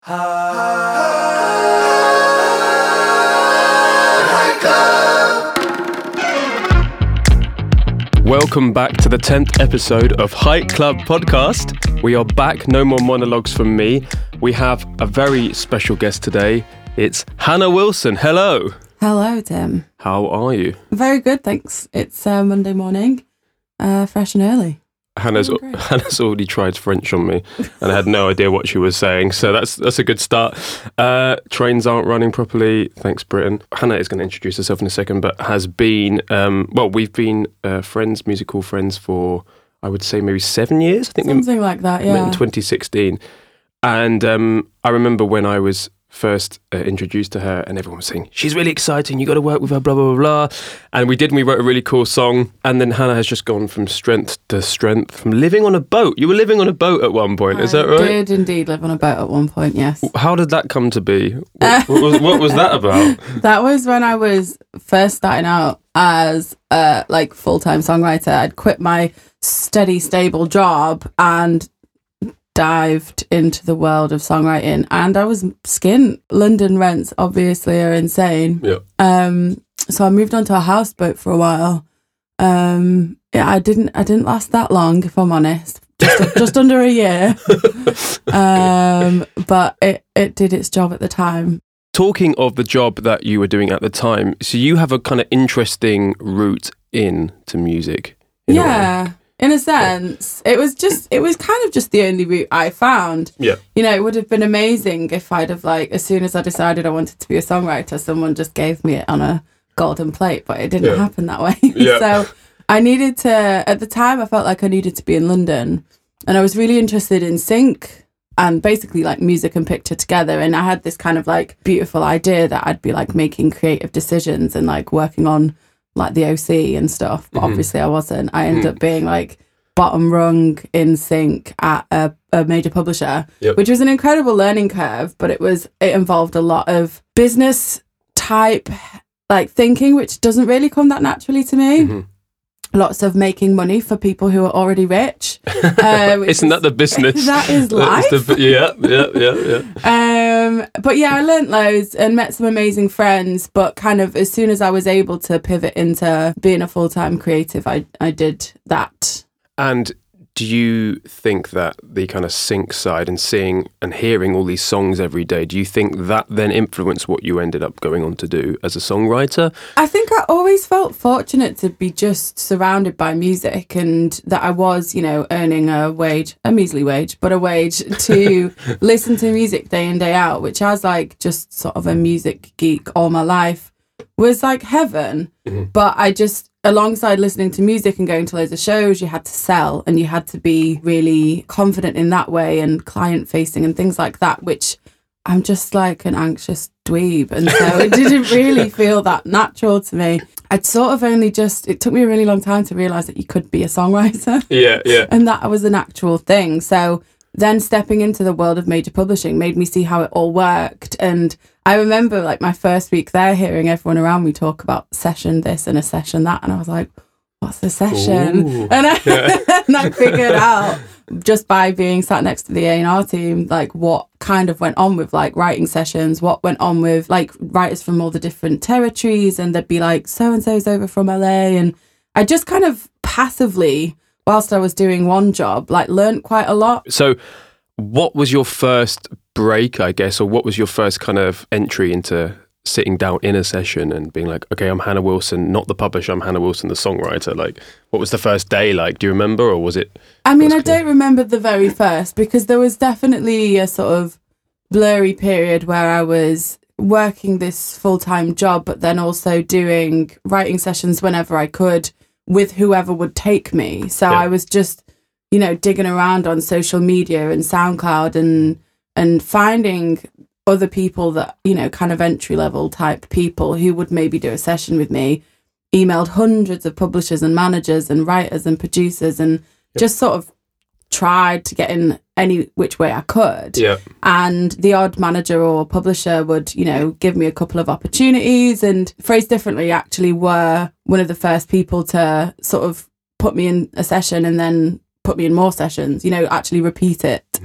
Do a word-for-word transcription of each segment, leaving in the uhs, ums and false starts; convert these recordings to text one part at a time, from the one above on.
Welcome back to the tenth episode of Height Club Podcast. We are back, no more monologues from me. We have a very special guest today. It's Hannah Wilson. Hello. Hello, Tim. How are you? Very good, thanks. It's uh, Monday morning, uh, fresh and early. Hannah's Hannah's already tried French on me, and I had no idea what she was saying. So that's that's a good start. Uh, trains aren't running properly. Thanks, Britain. Hannah is going to introduce herself in a second, but has been um, well, we've been uh, friends, musical friends for I would say maybe seven years. I think something we like that. Yeah, met in twenty sixteen, and um, I remember when I was first uh, introduced to her and everyone was saying, she's really exciting, you got to work with her, blah, blah, blah, blah. And we did, and we wrote a really cool song. And then Hannah has just gone from strength to strength, from living on a boat. You were living on a boat at one point, I is that right? I did indeed live on a boat at one point, yes. How did that come to be? What, what, was, what was that about? That was when I was first starting out as a like full-time songwriter. I'd quit my steady, stable job and dived into the world of songwriting, and I was skint. London rents obviously are insane. Yeah. Um. So I moved onto a houseboat for a while. Um. Yeah, I didn't. I didn't last that long, if I'm honest. Just just under a year. Um. But it it did its job at the time. Talking of the job that you were doing at the time, so you have a kind of interesting route in to music. In yeah. In a sense, it was just, it was kind of just the only route I found. Yeah. You know, it would have been amazing if I'd have like, as soon as I decided I wanted to be a songwriter, someone just gave me it on a golden plate, but it didn't yeah. happen that way. Yeah. So I needed to, at the time, I felt like I needed to be in London, and I was really interested in sync and basically like music and picture together. And I had this kind of like beautiful idea that I'd be like making creative decisions and like working on like the O C and stuff, but mm-hmm. obviously I wasn't. I ended mm-hmm. up being like bottom rung in sync at a, a major publisher, yep. which was an incredible learning curve, but it was it involved a lot of business type like thinking, which doesn't really come that naturally to me. Mm-hmm. Lots of making money for people who are already rich. Uh, Isn't that the business? That is life. The, yeah, yeah, yeah, yeah. Um, but yeah, I learnt loads and met some amazing friends. But kind of as soon as I was able to pivot into being a full-time creative, I I did that. And do you think that the kind of sync side and seeing and hearing all these songs every day, do you think that then influenced what you ended up going on to do as a songwriter? I think I always felt fortunate to be just surrounded by music, and that I was, you know, earning a wage, a measly wage, but a wage to listen to music day in, day out, which as like just sort of a music geek all my life was like heaven. Mm-hmm. But I just, alongside listening to music and going to loads of shows, you had to sell and you had to be really confident in that way and client facing and things like that, which I'm just like an anxious dweeb. And so it didn't really feel that natural to me. I'd sort of only just, it took me a really long time to realise that you could be a songwriter. Yeah, yeah. And that was an actual thing. So then stepping into the world of major publishing made me see how it all worked. And I remember like my first week there hearing everyone around me talk about session this and a session that. And I was like, what's a session? Ooh, and, I, yeah. and I figured out just by being sat next to the A and R team, like what kind of went on with like writing sessions, what went on with like writers from all the different territories. And they'd be like, so-and-so's over from L A. And I just kind of passively, whilst I was doing one job, like learned quite a lot. So what was your first break, I guess, or what was your first kind of entry into sitting down in a session and being like, okay, I'm Hannah Wilson, not the publisher, I'm Hannah Wilson, the songwriter? Like, what was the first day like? Do you remember, or was it? I mean, I don't remember the very first, because there was definitely a sort of blurry period where I was working this full-time job, but then also doing writing sessions whenever I could with whoever would take me. So yeah. I was just, you know, digging around on social media and SoundCloud and and finding other people that, you know, kind of entry level type people who would maybe do a session with me, emailed hundreds of publishers and managers and writers and producers, and yep. just sort of tried to get in any which way I could. Yeah. And the odd manager or publisher would, you know, give me a couple of opportunities, and Phrased Differently actually were one of the first people to sort of put me in a session and then put me in more sessions, you know, actually repeat it. Mm-hmm.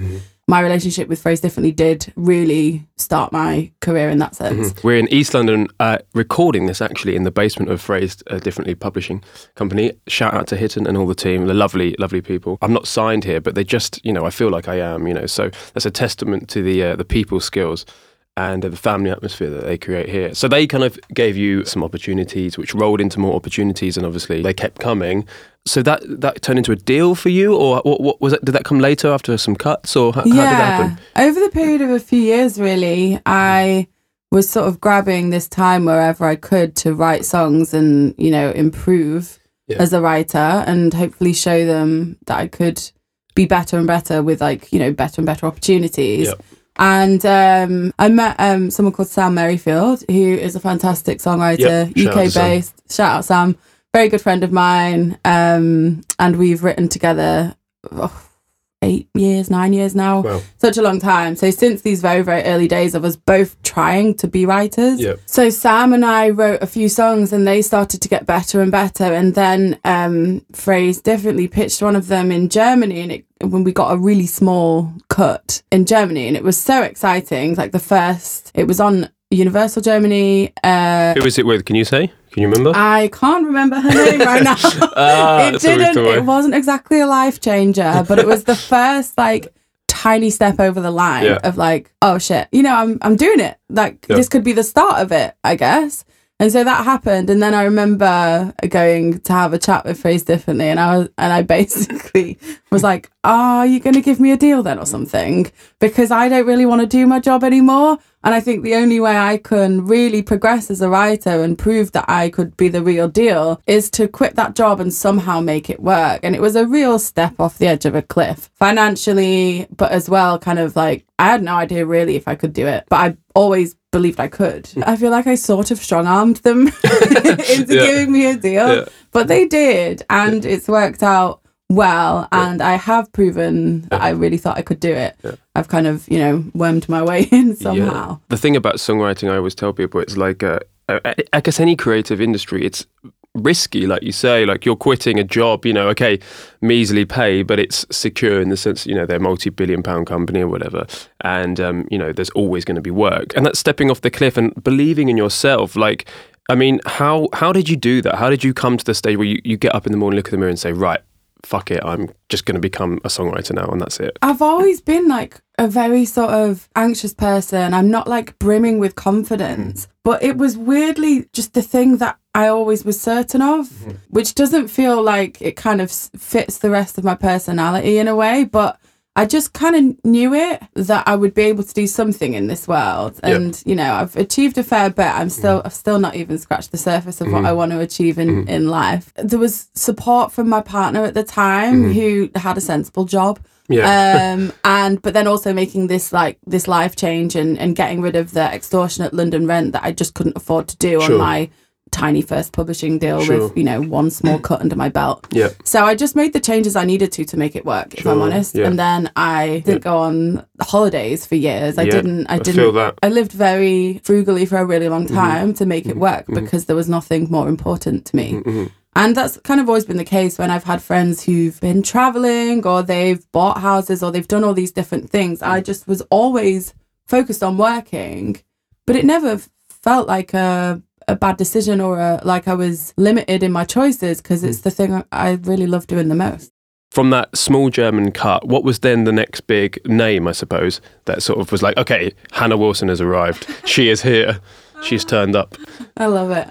my relationship with Phrase Differently did really start my career in that sense. Mm-hmm. We're in East London uh, recording this actually in the basement of Phrase uh, Differently publishing company. Shout out to Hitton and all the team, the lovely, lovely people. I'm not signed here, but they just, you know, I feel like I am, you know, so that's a testament to the uh, the people skills and the family atmosphere that they create here. So they kind of gave you some opportunities, which rolled into more opportunities, and obviously they kept coming. So that that turned into a deal for you, or what, what was it? Did that come later after some cuts, or how, yeah. how did that happen? Over the period of a few years, really, I was sort of grabbing this time wherever I could to write songs and, you know, improve yeah. as a writer, and hopefully show them that I could be better and better with, like, you know, better and better opportunities. Yep. And um, I met um, someone called Sam Merrifield, who is a fantastic songwriter, yep. U K based. Shout out Sam, very good friend of mine. Um, and we've written together oh, eight years, nine years now. Wow. Such a long time. So since these very, very early days of us both trying to be writers. Yep. So Sam and I wrote a few songs, and they started to get better and better. And then um, Phrase Differently pitched one of them in Germany, and it when we got a really small cut in Germany, and it was so exciting. Like the first, it was on Universal Germany. Uh, Who was it with? Can you say? Can you remember? I can't remember her name right now. uh, it didn't. It wasn't exactly a life changer, but it was the first like tiny step over the line yeah. of like, oh shit, you know, I'm I'm doing it. Like yeah. this could be the start of it, I guess. And so that happened, and then I remember going to have a chat with Phrase Differently, and I was, and I basically was like, oh, "Are you going to give me a deal then, or something? Because I don't really want to do my job anymore." And I think the only way I can really progress as a writer and prove that I could be the real deal is to quit that job and somehow make it work. And it was a real step off the edge of a cliff, financially, but as well, kind of like I had no idea really if I could do it, but I always believed I could. I feel like I sort of strong-armed them into yeah. giving me a deal, yeah. but they did, and yeah. it's worked out well, and yeah. I have proven that yeah. I really thought I could do it. Yeah. I've kind of, you know, wormed my way in somehow. Yeah. The thing about songwriting, I always tell people, it's like, uh, I guess any creative industry, it's risky, like you say, like you're quitting a job, you know, okay, measly pay, but it's secure in the sense, you know, they're a multi-billion pound company or whatever. And, um, you know, there's always going to be work. And that's stepping off the cliff and believing in yourself. Like, I mean, how how did you do that? How did you come to the stage where you, you get up in the morning, look at the mirror and say, right, fuck it, I'm just going to become a songwriter now, and that's it? I've always been like a very sort of anxious person. I'm not like brimming with confidence, mm. but it was weirdly just the thing that I always was certain of, mm-hmm. which doesn't feel like it kind of fits the rest of my personality in a way, but I just kind of knew it, that I would be able to do something in this world. And, yep. you know, I've achieved a fair bit. I'm still, I've still not even scratched the surface of mm-hmm. what I want to achieve in, mm-hmm. in life. There was support from my partner at the time mm-hmm. who had a sensible job. Yeah. um, and, but then also making this like this life change and, and getting rid of the extortionate London rent that I just couldn't afford to do sure. on my tiny first publishing deal sure. with, you know, one small cut under my belt. Yeah. So I just made the changes I needed to to make it work, sure. if I'm honest. Yeah. And then I didn't yeah. go on holidays for years. I yeah. didn't I didn't I, feel that. I lived very frugally for a really long time mm-hmm. to make it work mm-hmm. because there was nothing more important to me. Mm-hmm. And that's kind of always been the case when I've had friends who've been traveling or they've bought houses or they've done all these different things. I just was always focused on working, but it never felt like a a bad decision or a, like I was limited in my choices, because it's the thing I really love doing the most. From that small German cut, what was then the next big name, I suppose, that sort of was like, okay, Hannah Wilson has arrived. She is here. She's turned up. I love it.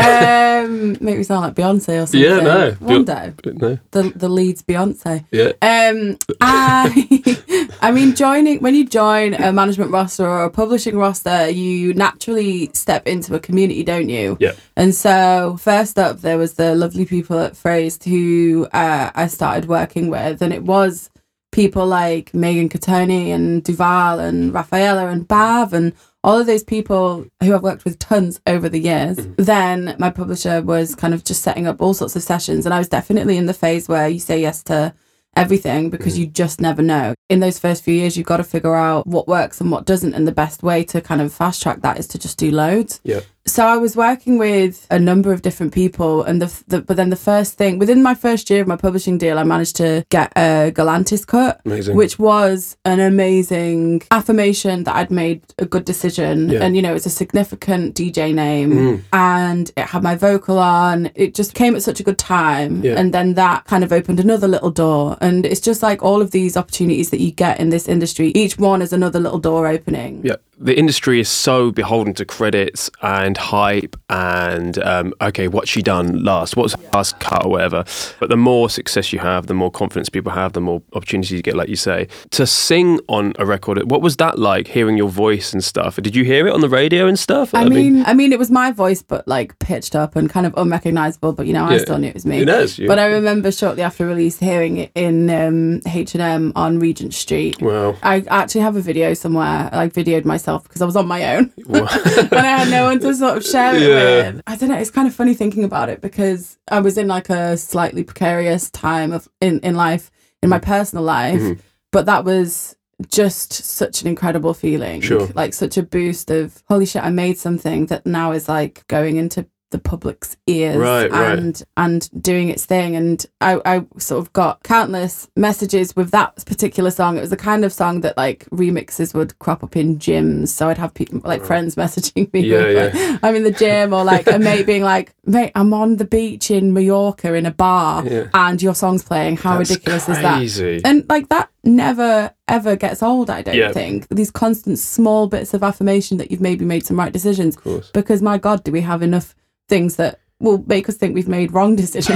Um, make me sound like Beyonce or something. Yeah, no. One day. No. The the Leeds Beyonce. Yeah. Um, I, I mean, joining when you join a management roster or a publishing roster, you naturally step into a community, don't you? Yeah. And so first up, there was the lovely people at Phrase who uh, I started working with, and it was people like Megan Catoni and Duval and Rafaela and Bav and all of those people who I've worked with tons over the years. Mm-hmm. Then my publisher was kind of just setting up all sorts of sessions, and I was definitely in the phase where you say yes to everything because mm-hmm. you just never know. In those first few years, you've got to figure out what works and what doesn't, and the best way to kind of fast track that is to just do loads. Yeah. So I was working with a number of different people, and the, the but then the first thing within my first year of my publishing deal, I managed to get a Galantis cut, amazing. Which was an amazing affirmation that I'd made a good decision, yeah. and you know it's a significant D J name, mm. and it had my vocal on. It just came at such a good time, yeah. and then that kind of opened another little door, and it's just like all of these opportunities that you get in this industry. Each one is another little door opening. Yeah. The industry is so beholden to credits and hype and, um, okay, what's she done last? What's her last cut or whatever? But the more success you have, the more confidence people have, the more opportunities you get, like you say. To sing on a record, what was that like, hearing your voice and stuff? Did you hear it on the radio and stuff? I, I mean, mean, I mean, it was my voice, but like pitched up and kind of unrecognisable, but you know, I yeah, still knew it was me. It is. Yeah. But I remember shortly after release hearing it in um, H and M on Regent Street. Wow. I actually have a video somewhere, I like, videoed myself because I was on my own and I had no one to sort of share it yeah. with. I don't know, it's kind of funny thinking about it because I was in like a slightly precarious time of in, in life, in my personal life, mm-hmm. but that was just such an incredible feeling. Sure. Like such a boost of, holy shit, I made something that now is like going into the public's ears right, and right. and doing its thing. And I, I sort of got countless messages with that particular song. It was the kind of song that like remixes would crop up in gyms. So I'd have people like right. friends messaging me. Yeah, with, yeah. like, I'm in the gym, or like a mate being like, mate, I'm on the beach in Mallorca in a bar yeah. and your song's playing. How That's ridiculous crazy. is that? And like that never ever gets old, I don't yeah. think. These constant small bits of affirmation that you've maybe made some right decisions. Of course. Because my God, do we have enough things that will make us think we've made wrong decisions.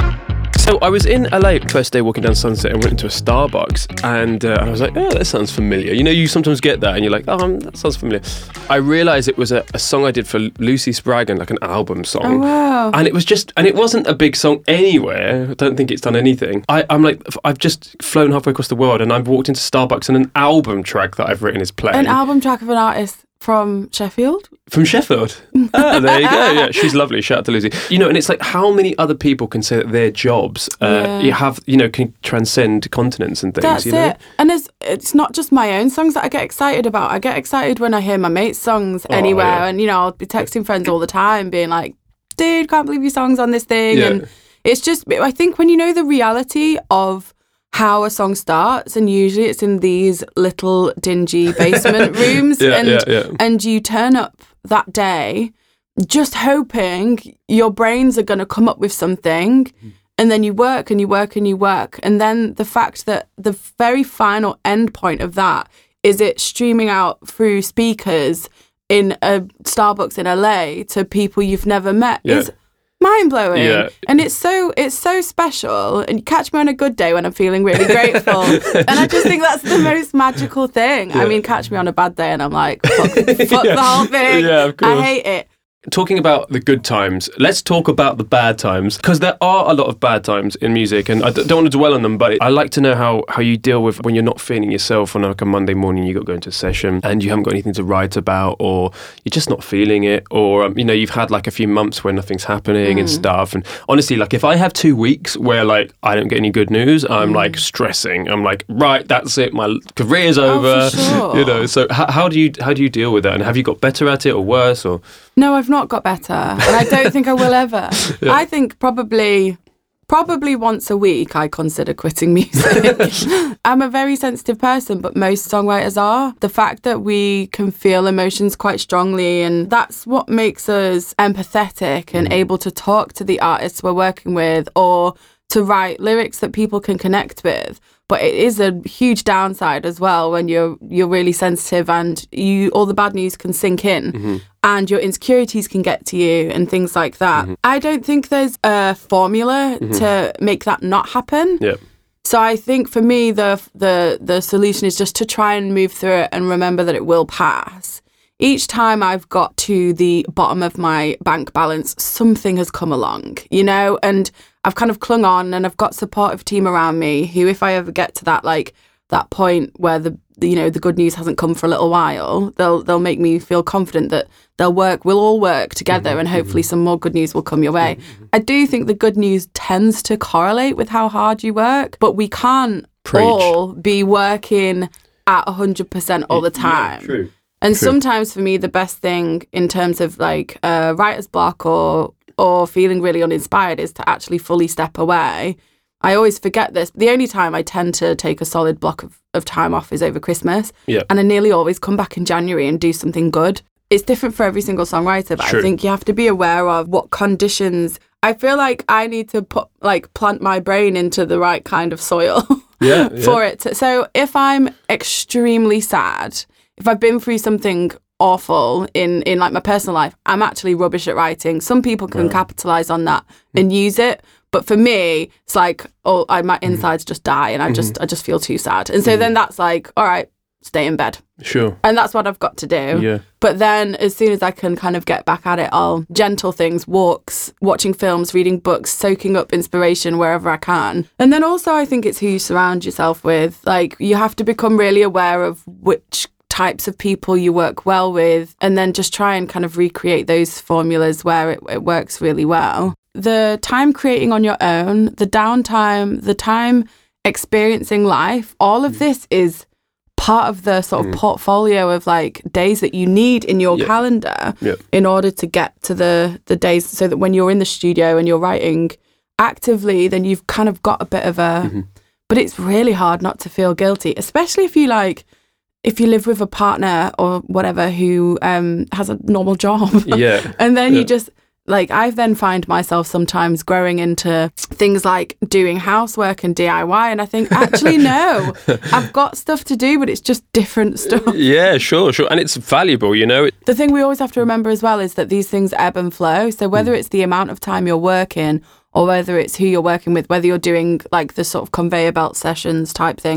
So I was in L A first day walking down Sunset and went into a Starbucks and uh, I was like, oh, that sounds familiar. You know, you sometimes get that and you're like, oh, that sounds familiar. I realised it was a, a song I did for Lucy Spraggan, like an album song. Oh, wow. And it was just, and it wasn't a big song anywhere. I don't think it's done anything. I, I'm like, I've just flown halfway across the world and I've walked into Starbucks and an album track that I've written is playing. An album track of an artist from Sheffield? From Sheffield? Ah, there you go. Yeah, she's lovely. Shout out to Lucy. You know, and it's like how many other people can say that their jobs uh, yeah. you have, you know, can transcend continents and things. That's you know? it. And it's, it's not just my own songs that I get excited about. I get excited when I hear my mates' songs oh, anywhere. Yeah. And, you know, I'll be texting friends all the time being like, dude, can't believe your song's on this thing. Yeah. And it's just, I think when you know the reality of how a song starts, and usually it's in these little dingy basement rooms, yeah, and yeah, yeah. and you turn up that day just hoping your brains are going to come up with something, and then you work and you work and you work, and then the fact that the very final end point of that is it streaming out through speakers in a Starbucks in L A to people you've never met yeah. is mind-blowing. Yeah. And it's so it's so special, and you catch me on a good day when I'm feeling really grateful. And I just think that's the most magical thing. Yeah. I mean, catch me on a bad day and I'm like, fuck, fuck yeah. the whole thing. Yeah, of course. I hate it. Talking about the good times, let's talk about the bad times, because there are a lot of bad times in music and I d- don't want to dwell on them, but I like to know how, how you deal with when you're not feeling yourself on like a Monday morning. You got to go into a session and you haven't got anything to write about, or you're just not feeling it, or um, you know, you've had like a few months where nothing's happening mm. and stuff. And honestly, like if I have two weeks where like I don't get any good news, I'm mm. like stressing. I'm like, right, that's it, my career's over. Oh, for sure. You know, so how, how do you how do you deal with that? And have you got better at it or worse? Or no, I've not got better, and I don't think I will ever. Yeah. I think probably probably once a week I consider quitting music. I'm a very sensitive person, but most songwriters are. The fact that we can feel emotions quite strongly, and that's what makes us empathetic and mm. able to talk to the artists we're working with, or to write lyrics that people can connect with. But it is a huge downside as well when you're you're really sensitive and you all the bad news can sink in mm-hmm. and your insecurities can get to you and things like that. Mm-hmm. I don't think there's a formula mm-hmm. to make that not happen. Yeah. So I think for me the the the solution is just to try and move through it and remember that it will pass. Each time I've got to the bottom of my bank balance, something has come along, you know, and I've kind of clung on, and I've got supportive team around me who, if I ever get to that, like that point where the, the you know, the good news hasn't come for a little while, they'll they'll make me feel confident that they'll work, we'll all work together mm-hmm, and hopefully mm-hmm. some more good news will come your way. Mm-hmm. I do think the good news tends to correlate with how hard you work, but we can't Preach. all be working at one hundred percent all the time. Yeah, true. And True. sometimes for me, the best thing in terms of like uh, writer's block or or feeling really uninspired is to actually fully step away. I always forget this. The only time I tend to take a solid block of, of time off is over Christmas. Yeah. And I nearly always come back in January and do something good. It's different for every single songwriter, but True. I think you have to be aware of what conditions. I feel like I need to put like plant my brain into the right kind of soil yeah, for yeah. it. To, so if I'm extremely sad, if I've been through something awful in, in like my personal life, I'm actually rubbish at writing. Some people can wow. capitalize on that and use it. But for me, it's like, oh, I, my insides just die and I just mm-hmm. I just feel too sad. And so mm-hmm. then that's like, all right, stay in bed. Sure. And that's what I've got to do. Yeah. But then as soon as I can kind of get back at it, I'll gentle things, walks, watching films, reading books, soaking up inspiration wherever I can. And then also I think it's who you surround yourself with. Like you have to become really aware of which types of people you work well with and then just try and kind of recreate those formulas where it, it works really well. The time creating on your own, the downtime, the time experiencing life, all of this is part of the sort of mm. portfolio of like days that you need in your yeah. calendar yeah. in order to get to the the days so that when you're in the studio and you're writing actively, then you've kind of got a bit of a mm-hmm. but it's really hard not to feel guilty, especially if you like if you live with a partner or whatever who um has a normal job. Yeah. And then yeah. you just like I then find myself sometimes growing into things like doing housework and D I Y, and I think actually no, I've got stuff to do, but it's just different stuff. Yeah, sure, sure, and it's valuable, you know. The thing we always have to remember as well is that these things ebb and flow. So whether mm. it's the amount of time you're working, or whether it's who you're working with, whether you're doing like the sort of conveyor belt sessions type thing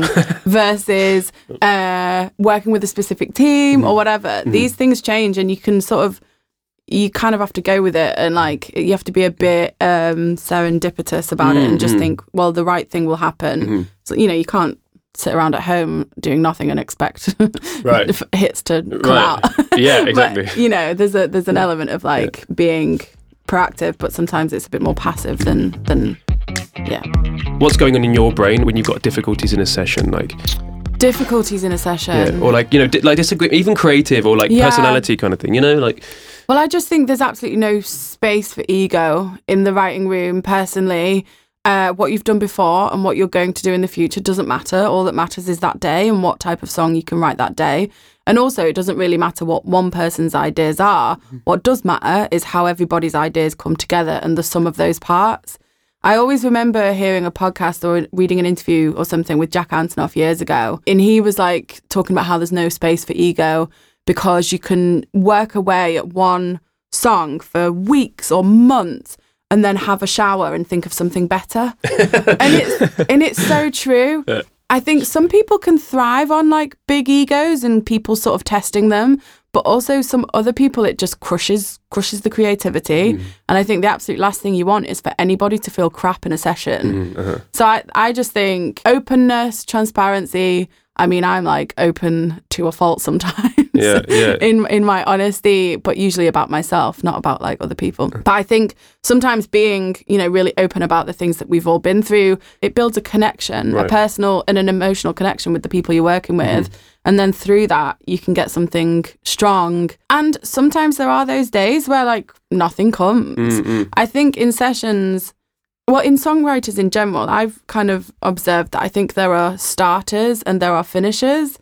versus uh, working with a specific team mm. or whatever, mm. these things change, and you can sort of. You kind of have to go with it and like you have to be a bit um, serendipitous about mm-hmm. it and just think, well, the right thing will happen. Mm-hmm. So, you know, you can't sit around at home doing nothing and expect right. hits to come right. out. Yeah, exactly. But, you know, there's a there's an element of like yeah. being proactive, but sometimes it's a bit more passive than, than, yeah. What's going on in your brain when you've got difficulties in a session? Like difficulties in a session? Yeah, or like, you know, di- like disagree, even creative or like yeah. personality kind of thing, you know, like... Well, I just think there's absolutely no space for ego in the writing room, personally. Uh, what you've done before and what you're going to do in the future doesn't matter. All that matters is that day and what type of song you can write that day. And also, it doesn't really matter what one person's ideas are. What does matter is how everybody's ideas come together and the sum of those parts. I always remember hearing a podcast or reading an interview or something with Jack Antonoff years ago. And he was like talking about how there's no space for ego, because you can work away at one song for weeks or months and then have a shower and think of something better. and it's and it's so true. Yeah. I think some people can thrive on like big egos and people sort of testing them, but also some other people it just crushes crushes the creativity. Mm. And I think the absolute last thing you want is for anybody to feel crap in a session. Mm, uh-huh. So I, I just think openness, transparency. I mean, I'm like open to a fault sometimes yeah, yeah. in in my honesty, but usually about myself, not about like other people. But I think sometimes being, you know, really open about the things that we've all been through, it builds a connection, right. a personal and an emotional connection with the people you're working with. Mm-hmm. And then through that, you can get something strong. And sometimes there are those days where like nothing comes. Mm-hmm. I think in sessions... Well, in songwriters in general, I've kind of observed that I think there are starters and there are finishers,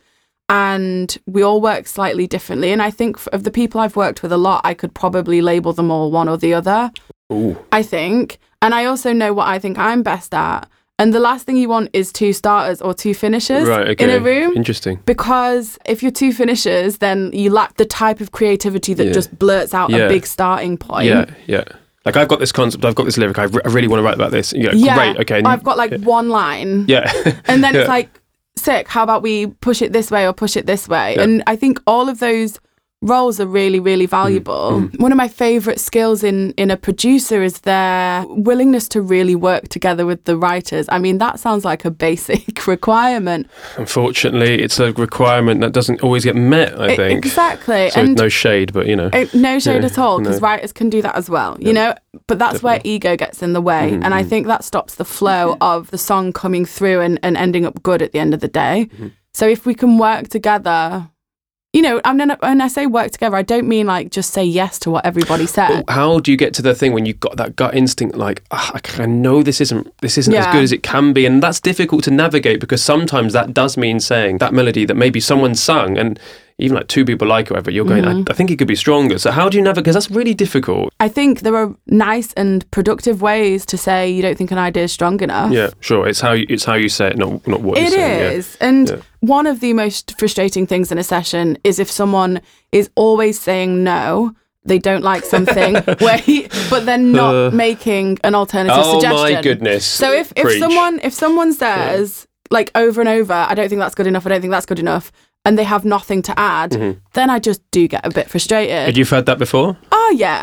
and we all work slightly differently. And I think of the people I've worked with a lot, I could probably label them all one or the other. Ooh. I think. And I also know what I think I'm best at. And the last thing you want is two starters or two finishers right, okay. in a room. Interesting. Because if you're two finishers, then you lack the type of creativity that yeah. just blurts out yeah. a big starting point. Yeah, yeah. Like, I've got this concept, I've got this lyric, I, re- I really want to write about this. Yeah, yeah. Great, okay. I've got like yeah. one line. Yeah. And then yeah. it's like, sick, how about we push it this way or push it this way? Yeah. And I think all of those roles are really, really valuable. Mm, mm. One of my favourite skills in, in a producer is their willingness to really work together with the writers. I mean, that sounds like a basic requirement. Unfortunately, it's a requirement that doesn't always get met, I think. Exactly. So and no shade, but, you know. It, no shade yeah, at all, because no. writers can do that as well, you yeah. know? But that's Definitely. where ego gets in the way. Mm-hmm. And I think that stops the flow of the song coming through and, and ending up good at the end of the day. Mm-hmm. So if we can work together... you know, and then when I say work together, I don't mean like just say yes to what everybody said. But how do you get to the thing when you've got that gut instinct, like, oh, I know this isn't this isn't Yeah. as good as it can be, and that's difficult to navigate because sometimes that does mean saying that melody that maybe someone sung and even like two people like it, whatever, you're going, Mm-hmm. I, I think it could be stronger. So how do you navigate? Because that's really difficult. I think there are nice and productive ways to say you don't think an idea is strong enough. Yeah, sure. It's how you, it's how you say it, not not what you It say. is. And Yeah. one of the most frustrating things in a session is if someone is always saying no, they don't like something, where he, but they're not Uh, making an alternative Oh suggestion. my goodness! So if, if Preach. someone if someone says like over and over, I don't think that's good enough, I don't think that's good enough, and they have nothing to add, Mm-hmm. then I just do get a bit frustrated. You've heard that before? Oh yeah,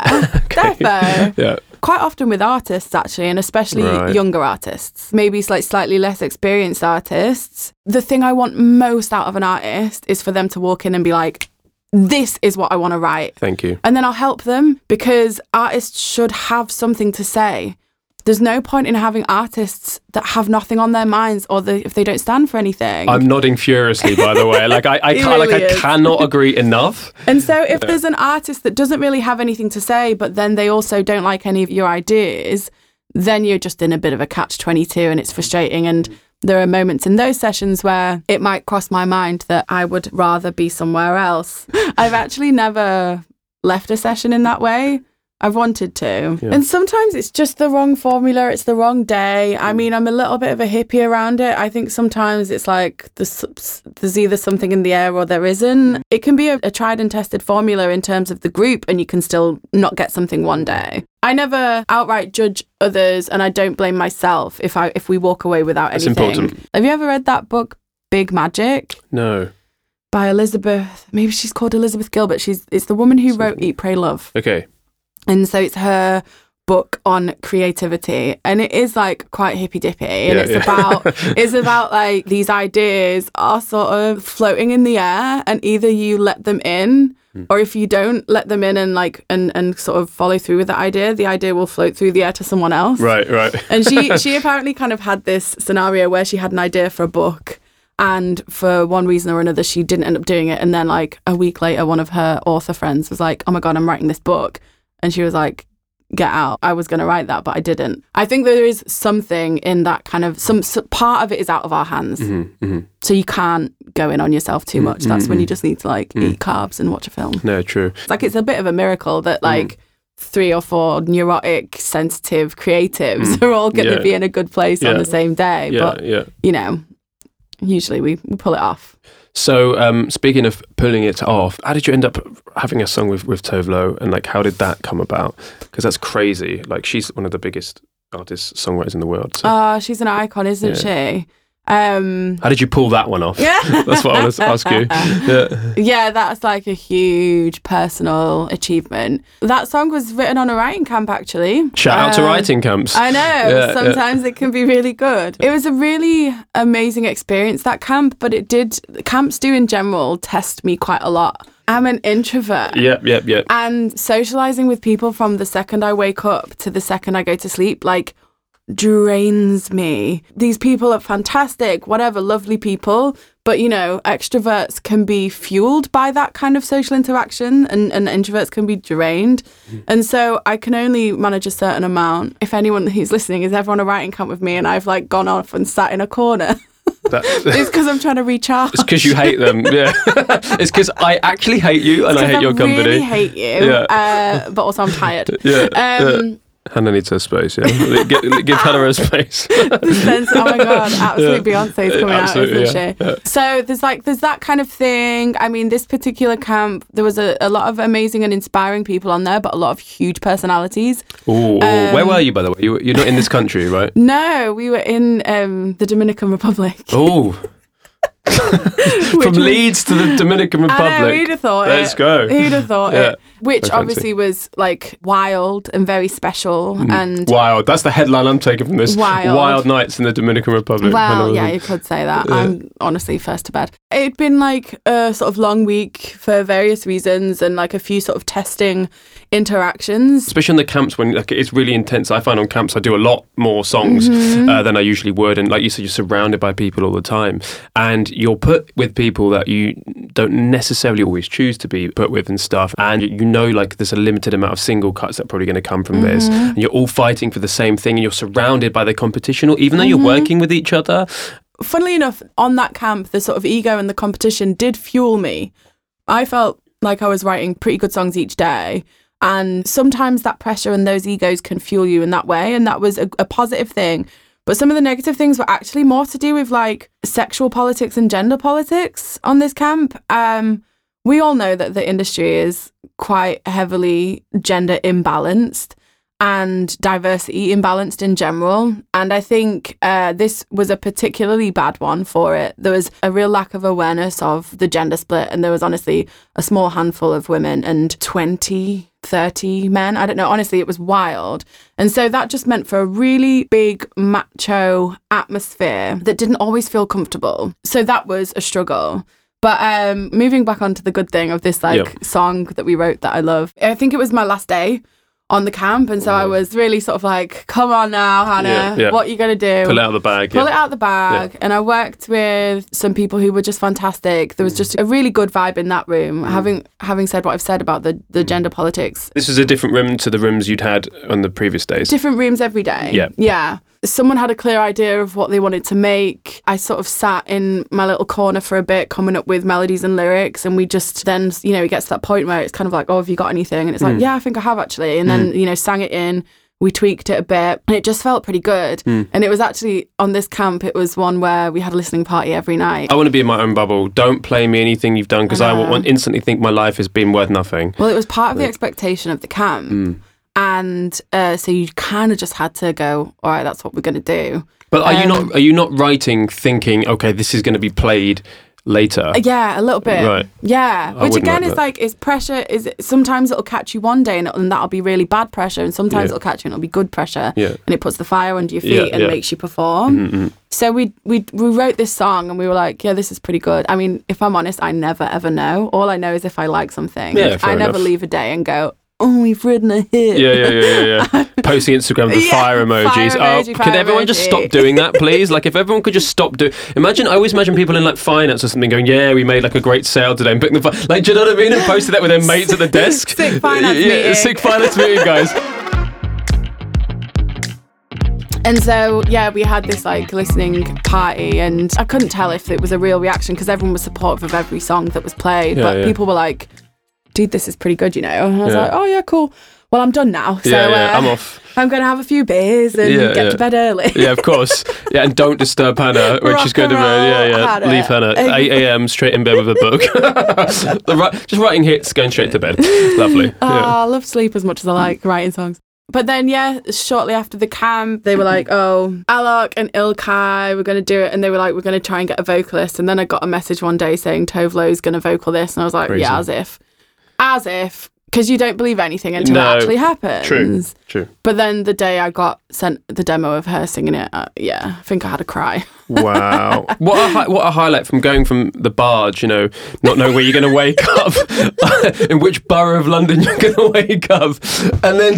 defo. Yeah. Quite often with artists actually, and especially Right. younger artists, maybe like slightly less experienced artists. The thing I want most out of an artist is for them to walk in and be like, this is what I want to write. Thank you. And then I'll help them, because artists should have something to say. There's no point in having artists that have nothing on their minds, or the, if they don't stand for anything. I'm nodding furiously, by the way. Like I, I He can't, like really I is. cannot agree enough. And so if there's an artist that doesn't really have anything to say, but then they also don't like any of your ideas, then you're just in a bit of a catch twenty-two, and it's frustrating. And there are moments in those sessions where it might cross my mind that I would rather be somewhere else. I've actually never left a session in that way. I've wanted to. Yeah. And sometimes it's just the wrong formula. It's the wrong day. I mean, I'm a little bit of a hippie around it. I think sometimes it's like there's, there's either something in the air or there isn't. It can be a, a tried and tested formula in terms of the group, and you can still not get something one day. I never outright judge others, and I don't blame myself if I if we walk away without That's anything. important. Have you ever read that book, Big Magic? No. By Elizabeth, maybe she's called Elizabeth Gilbert. She's It's the woman who wrote Eat, Pray, Love. Okay. And so it's her book on creativity, and it is like quite hippy dippy, and Yeah, it's yeah. about it's about like these ideas are sort of floating in the air, and either you let them in, or if you don't let them in and like and and sort of follow through with the idea, the idea will float through the air to someone else. Right, right. And she she apparently kind of had this scenario where she had an idea for a book, and for one reason or another she didn't end up doing it, and then like a week later one of her author friends was like, oh my god, I'm writing this book. And she was like, get out. I was going to write that, but I didn't. I think there is something in that kind of, some, some part of it is out of our hands. Mm-hmm, mm-hmm. So you can't go in on yourself too much. That's when you just need to like Mm. eat carbs and watch a film. No, true. It's like, it's a bit of a miracle that like three or four neurotic, sensitive creatives are all going to Yeah. be in a good place on Yeah. the same day. Yeah, But, yeah. you know, usually we, we pull it off. So, um, speaking of pulling it off, how did you end up having a song with, with Tove Lo, and like how did that come about? Because that's crazy. Like she's one of the biggest artists, songwriters in the world. So. Oh, she's an icon, isn't she? Um, How did you pull that one off? Yeah. That's what I want to ask you. Yeah. Yeah, that's like a huge personal achievement. That song was written on a writing camp, actually. Shout out to Um, writing camps. I know. Yeah, Sometimes it can be really good. It was a really amazing experience, that camp, but it did, camps do in general test me quite a lot. I'm an introvert. Yep, yep, yep. And socializing with people from the second I wake up to the second I go to sleep, like, drains me. These people are fantastic, whatever, lovely people, but you know, extroverts can be fueled by that kind of social interaction, and, and introverts can be drained. Mm. And so I can only manage a certain amount. If anyone who's listening is ever on a writing camp with me and I've like gone off and sat in a corner, That, it's because I'm trying to recharge. it's because you hate them. Yeah. It's because I actually hate you and I hate I your company. really hate you, Yeah. uh, but also I'm tired. Yeah. Um, yeah. Hannah needs her space, yeah. Give, give Hannah her space. Sense, oh my god, absolute Yeah. Beyonce's coming Absolutely, out, isn't yeah, she? yeah. So there's like there's that kind of thing. I mean, this particular camp, there was a, a lot of amazing and inspiring people on there, but a lot of huge personalities. Ooh, ooh. Um, Where were you, by the way? You, you're not in this country, right? No, we were in um, the Dominican Republic. Oh. From Leeds to the Dominican Republic. I know, who'd have thought Let's it? go. Who'd have thought Yeah. it? Which So fancy. obviously was like wild and very special. And Wild. That's the headline I'm taking from this. Wild. Wild nights in the Dominican Republic. well, yeah, you could say that. Yeah. I'm honestly first to bed. It'd been like a sort of long week for various reasons, and like a few sort of testing interactions. Especially on the camps when like it's really intense. I find on camps I do a lot more songs Mm-hmm. uh, than I usually would, and like you said, you're surrounded by people all the time, and you're put with people that you don't necessarily always choose to be put with and stuff, and you know like there's a limited amount of single cuts that are probably going to come from mm-hmm. this, and you're all fighting for the same thing, and you're surrounded by the competition, or even though mm-hmm. you're working with each other. Funnily enough, on that camp, the sort of ego and the competition did fuel me. I felt like I was writing pretty good songs each day, and sometimes that pressure and those egos can fuel you in that way, and that was a, a positive thing. But some of the negative things were actually more to do with like sexual politics and gender politics on this camp. Um, we all know that the industry is quite heavily gender imbalanced and diversity imbalanced in general. And I think uh, this was a particularly bad one for it. There was a real lack of awareness of the gender split, and there was honestly a small handful of women and twenty, thirty men. I don't know. Honestly, it was wild. And so that just meant for a really big macho atmosphere that didn't always feel comfortable. So that was a struggle. But um, moving back onto the good thing of this like yep. song that we wrote that I love, I think it was my last day on the camp, and so I was really sort of like, come on now, Hannah, yeah, yeah. what are you going to do? Pull it out of the bag. Pull yeah. it out of the bag. Yeah. And I worked with some people who were just fantastic. There was just a really good vibe in that room. Mm. Having having said what I've said about the, the gender politics. This is a different room to the rooms you'd had on the previous days. Different rooms every day. Yeah. Yeah. Someone had a clear idea of what they wanted to make. I sort of sat in my little corner for a bit, coming up with melodies and lyrics, and we just then, you know, it gets to that point where it's kind of like, oh, have you got anything? And it's like, mm. yeah, I think I have actually. And then, mm. you know, sang it in, we tweaked it a bit, and it just felt pretty good. Mm. And it was actually, on this camp, it was one where we had a listening party every night. I want to be in my own bubble. Don't play me anything you've done, because I, I will instantly think my life has been worth nothing. Well, it was part of the expectation of the camp. Mm. And uh, so you kind of just had to go, all right, that's what we're going to do. But are um, you not are you not writing thinking, okay, this is going to be played later? Yeah, a little bit. Right. Yeah. I Which again like is like, is pressure, is sometimes it'll catch you one day and, and that'll be really bad pressure, and sometimes yeah. it'll catch you and it'll be good pressure. Yeah. And it puts the fire under your feet yeah, and yeah. makes you perform. Mm-hmm. So we, we we wrote this song and we were like, yeah, this is pretty good. I mean, if I'm honest, I never ever know. All I know is if I like something. Yeah, fair I never enough. leave a day and go, oh, we've written a hit. Yeah, yeah, yeah, yeah. yeah. Posting Instagram with the yeah, fire emojis. Fire emoji, oh, fire could everyone emoji. just stop doing that, please? Like, if everyone could just stop doing... Imagine, I always imagine people in, like, finance or something going, yeah, we made, like, a great sale today and putting the... Fi-. Like, do you know what I mean? And posted that with their mates at the desk. Sick finance yeah, meeting. Sick finance meeting, guys. And so, yeah, we had this, like, listening party, and I couldn't tell if it was a real reaction because everyone was supportive of every song that was played, yeah, but yeah. people were like, dude, this is pretty good, you know? And I was yeah. like, oh, yeah, cool. Well, I'm done now, so yeah, yeah, uh, I'm off. I'm going to have a few beers and yeah, get yeah. to bed early. Yeah, of course. Yeah, and don't disturb Hannah when Rock she's going to bed. Yeah, yeah. Hannah. Leave Hannah. eight a.m. straight in bed with a book. the ri- just writing hits, going straight to bed. Lovely. Oh, yeah. I love sleep as much as I like writing songs. But then, yeah, shortly after the camp, they were like, oh, Alok and Ilkay, we're going to do it. And they were like, we're going to try and get a vocalist. And then I got a message one day saying Tovlo's going to vocal this. And I was like, Crazy. yeah, as if. As if. Because you don't believe anything until no, it actually happens. True, true. But then the day I got sent the demo of her singing it, uh, yeah, I think I had a cry. Wow. What a, hi- what a highlight from going from the barge, you know, not knowing where you're going to wake up, in which borough of London you're going to wake up, and then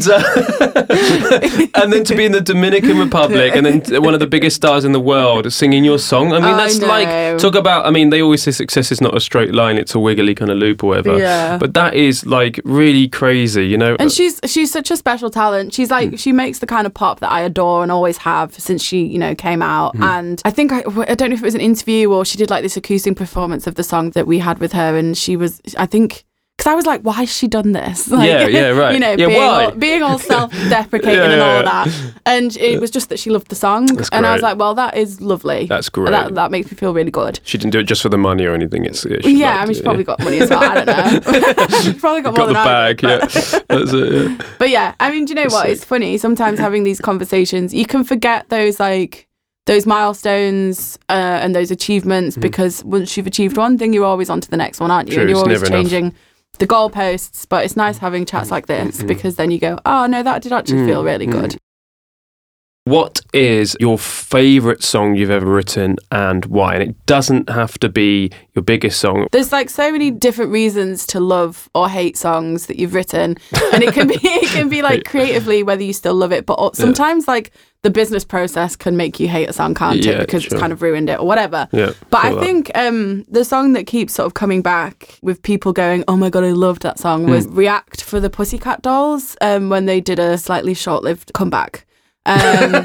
to, and then to be in the Dominican Republic, and then one of the biggest stars in the world singing your song. I mean, I that's know. like, talk about, I mean, they always say success is not a straight line, it's a wiggly kind of loop or whatever. Yeah. But that is like really crazy, you know. And she's she's such a special talent. She's like, mm. she makes the kind of pop that I adore and always have since she, you know, came out. Mm. And I think, I, I don't know if it was an interview or she did like this acoustic performance of the song that we had with her. And she was, I think, because I was like, why has she done this? Like, yeah, yeah, right. You know, yeah, being, why? all, being all self-deprecating yeah, and all yeah, of that. And it was just that she loved the song. That's and I was great. like, well, that is lovely. That's great. That, that makes me feel really good. She didn't do it just for the money or anything. It's yeah, she Yeah, liked I mean, it, she probably yeah. got money as well. I don't know. She's probably got, got more the than bag, I yeah. did, but- That's it, yeah. But yeah, I mean, do you know That's what? sick. It's funny. Sometimes having these conversations, you can forget those like those milestones uh, and those achievements mm. because once you've achieved one thing, you're always on to the next one, aren't you? True, and you're it's always never changing enough. the goalposts. But it's nice having chats like this mm-hmm. because then you go, oh no, that did actually mm. feel really mm. good. What is your favourite song you've ever written and why? And it doesn't have to be your biggest song. There's like so many different reasons to love or hate songs that you've written, and it can be it can be like creatively whether you still love it, but sometimes yeah. like the business process can make you hate a song, can't yeah, it? Because sure. it's kind of ruined it or whatever. Yeah, but I that. think um, the song that keeps sort of coming back with people going, "Oh my god, I loved that song," was mm. "React" for the Pussycat Dolls um, when they did a slightly short-lived comeback. Um,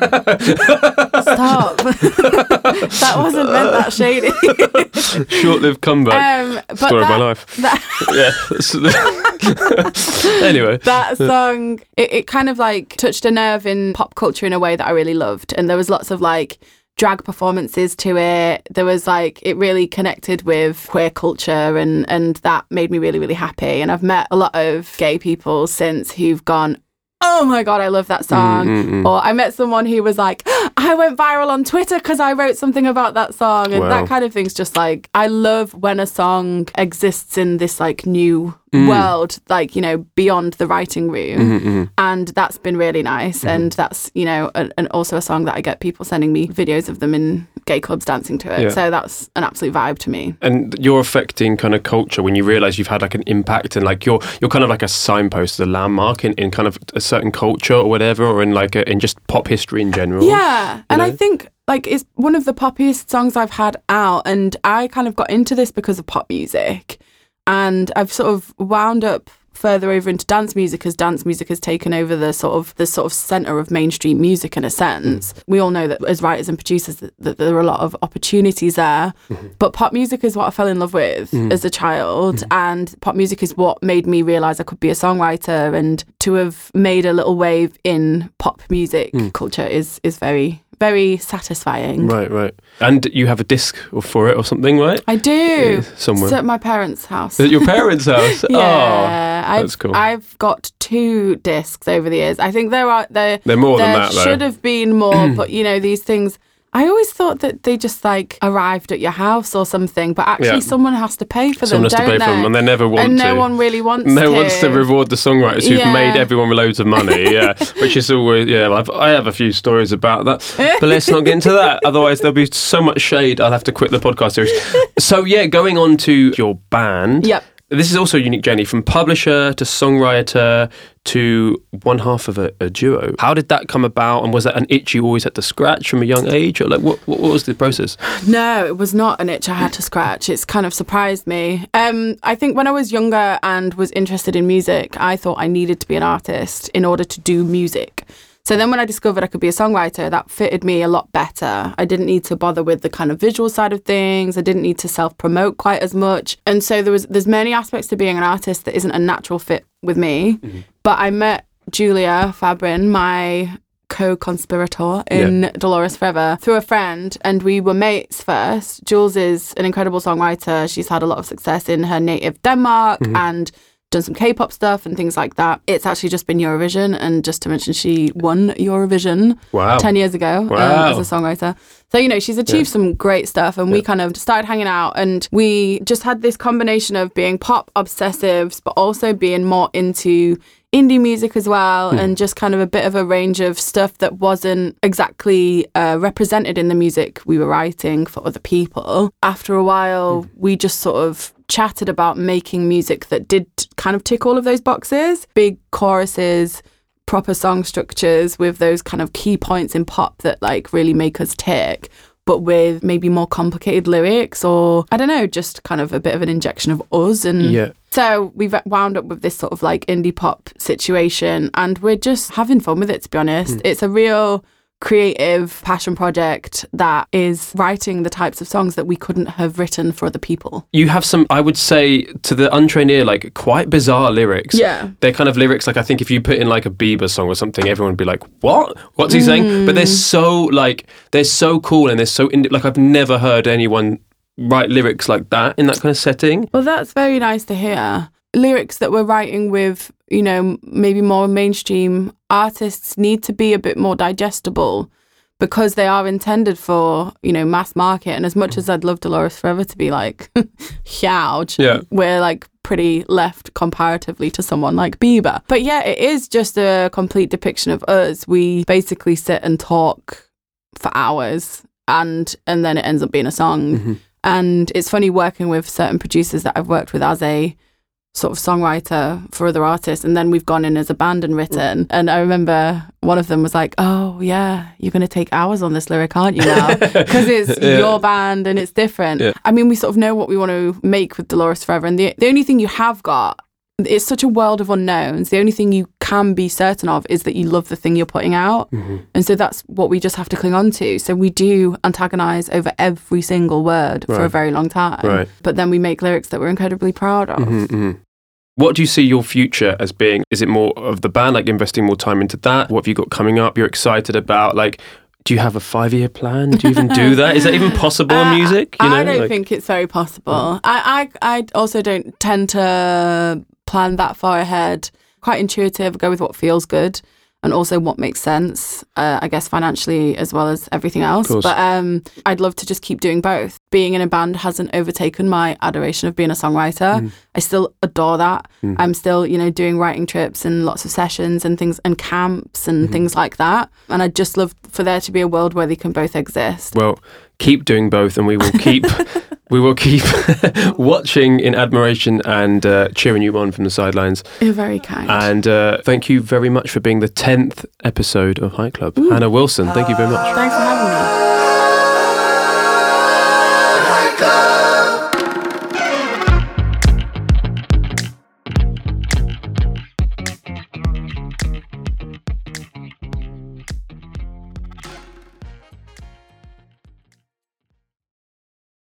stop. That wasn't meant that shady. Short-lived comeback. Um, but Story that, of my life. That, yeah. Anyway. That song, it, it kind of like touched a nerve in pop culture in a way that I really loved. And there was lots of like drag performances to it. There was like, it really connected with queer culture and, and that made me really, really happy. And I've met a lot of gay people since who've gone, oh my God, I love that song. Mm-hmm. Or I met someone who was like, I went viral on Twitter because I wrote something about that song. And wow. that kind of thing's just like, I love when a song exists in this like new mm. world, like, you know, beyond the writing room. Mm-hmm. And that's been really nice. Mm-hmm. And that's, you know, a, and also a song that I get people sending me videos of them in gay clubs dancing to it. Yeah. So that's an absolute vibe to me. And you're affecting kind of culture when you realise you've had like an impact and like you're you're kind of like a signpost, a landmark in, in kind of a certain culture or whatever, or in like a, in just pop history in general. Yeah. And know? I think like it's one of the poppiest songs I've had out, and I kind of got into this because of pop music, and I've sort of wound up further over into dance music as dance music has taken over the sort of the sort of centre of mainstream music in a sense. Mm. We all know that as writers and producers that, that there are a lot of opportunities there, mm-hmm. but pop music is what I fell in love with mm. as a child, mm. and pop music is what made me realise I could be a songwriter, and to have made a little wave in pop music mm. culture is is very very satisfying. Right, right. And you have a disc for it or something, right? I do. Yeah, somewhere. It's at my parents' house. At your parents' house? Yeah. Oh, that's I've, cool. I've got two discs over the years. I think there are... There, They're more there than that, though. There should have been more, but, you know, these things... I always thought that they just like arrived at your house or something, but actually yeah. someone has to pay for someone them, Someone has to pay they? for them, and they never want and to. And no one really wants no to. No one wants to reward the songwriters who've yeah. made everyone loads of money, yeah. Which is always, yeah, I've, I have a few stories about that, but let's not get into that. Otherwise there'll be so much shade, I'll have to quit the podcast series. So yeah, going on to your band. Yep. This is also a unique journey from publisher to songwriter to one half of a, a duo. How did that come about, and was that an itch you always had to scratch from a young age, or like what, what was the process? No, it was not an itch I had to scratch. It's kind of surprised me. Um, I think when I was younger and was interested in music, I thought I needed to be an artist in order to do music. So then when I discovered I could be a songwriter, that fitted me a lot better. I didn't need to bother with the kind of visual side of things. I didn't need to self-promote quite as much. And so there was there's many aspects to being an artist that isn't a natural fit with me. Mm-hmm. But I met Julia Fabrin, my co-conspirator in yeah. Dolores Forever, through a friend, and we were mates first. Jules is an incredible songwriter. She's had a lot of success in her native Denmark mm-hmm. and done some K-pop stuff and things like that. It's actually just been Eurovision, and just to mention, she won Eurovision wow. ten years ago wow. um, as a songwriter. So, you know, she's achieved yeah. some great stuff, and yeah. we kind of started hanging out, and we just had this combination of being pop obsessives, but also being more into indie music as well, mm. and just kind of a bit of a range of stuff that wasn't exactly uh, represented in the music we were writing for other people. After a while, mm. we just sort of chatted about making music that did kind of tick all of those boxes. Big choruses, proper song structures with those kind of key points in pop that like really make us tick, but with maybe more complicated lyrics, or I don't know, just kind of a bit of an injection of us. And yeah. so we've wound up with this sort of like indie pop situation, and we're just having fun with it, to be honest. Mm. It's a real creative passion project that is writing the types of songs that we couldn't have written for other people. You have some, I would say, to the untrained ear, like quite bizarre lyrics. Yeah. They're kind of lyrics, like I think if you put in like a Bieber song or something, everyone would be like, what? What's he mm. saying? But they're so like, they're so cool, and they're so, indie, like I've never heard anyone write lyrics like that in that kind of setting. Well, that's very nice to hear. Lyrics that we're writing with, you know, maybe more mainstream artists need to be a bit more digestible, because they are intended for, you know, mass market. And as much as I'd love Dolores Forever to be like huge, yeah. we're like pretty left comparatively to someone like Bieber. But yeah, it is just a complete depiction of us. We basically sit and talk for hours and and then it ends up being a song. Mm-hmm. And it's funny working with certain producers that I've worked with as a sort of songwriter for other artists, and then we've gone in as a band and written. And I remember one of them was like, oh yeah, you're going to take hours on this lyric, aren't you now? Because it's yeah. your band and it's different. Yeah. I mean, we sort of know what we want to make with Dolores Forever, and the, the only thing you have got, it's such a world of unknowns. The only thing you can be certain of is that you love the thing you're putting out. Mm-hmm. And so that's what we just have to cling on to. So we do antagonize over every single word right. for a very long time. Right. But then we make lyrics that we're incredibly proud of. Mm-hmm, mm-hmm. What do you see your future as being? Is it more of the band, like investing more time into that? What have you got coming up you're excited about? Like, do you have a five-year plan? Do you even do that? Is that even possible uh, in music? You know, I don't like, think it's very possible. Mm. I, I, I also don't tend to plan that far ahead. Quite intuitive, go with what feels good and also what makes sense, uh, I guess financially as well as everything else. But um, I'd love to just keep doing both. Being in a band hasn't overtaken my adoration of being a songwriter. Mm. I still adore that. Mm. I'm still, you know, doing writing trips and lots of sessions and things and camps and mm-hmm. things like that. And I'd just love for there to be a world where they can both exist. Well, keep doing both and we will keep... We will keep watching in admiration and uh, cheering you on from the sidelines. You're very kind. And uh, thank you very much for being the tenth episode of Hype Club. Ooh. Hannah Wilson, thank you very much. Thanks for having me.